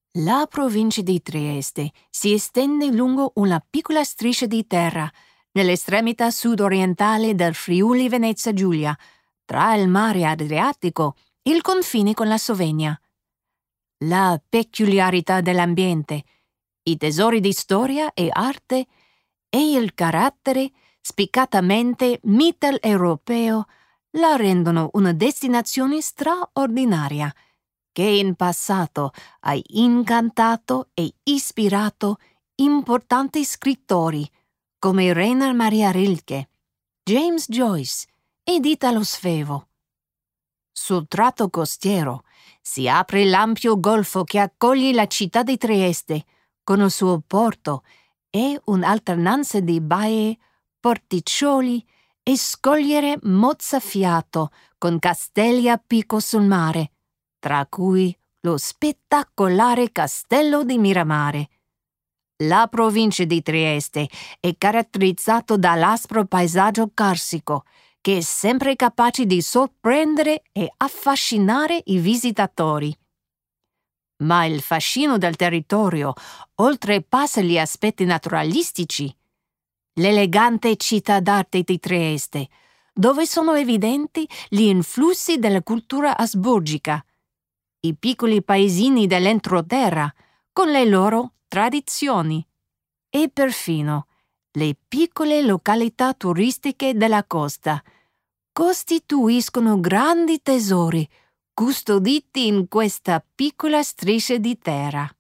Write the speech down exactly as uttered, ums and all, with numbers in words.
La provincia di Trieste si estende lungo una piccola striscia di terra nell'estremità sud-orientale del Friuli Venezia Giulia, tra il mare Adriatico e il confine con la Slovenia. La peculiarità dell'ambiente, i tesori di storia e arte e il carattere spiccatamente mitteleuropeo la rendono una destinazione straordinaria che in passato ha incantato e ispirato importanti scrittori come Rainer Maria Rilke, James Joyce ed Italo Svevo. Sul tratto costiero si apre l'ampio golfo che accoglie la città di Trieste con il suo porto e un'alternanza di baie, porticcioli e scogliere mozzafiato con castelli a picco sul mare, tra cui lo spettacolare castello di Miramare. La provincia di Trieste è caratterizzato dall'aspro paesaggio carsico, che è sempre capace di sorprendere e affascinare i visitatori. Ma il fascino del territorio oltrepassa gli aspetti naturalistici. L'elegante città d'arte di Trieste, dove sono evidenti gli influssi della cultura asburgica, i piccoli paesini dell'entroterra, con le loro tradizioni, e perfino le piccole località turistiche della costa, costituiscono grandi tesori custoditi in questa piccola striscia di terra.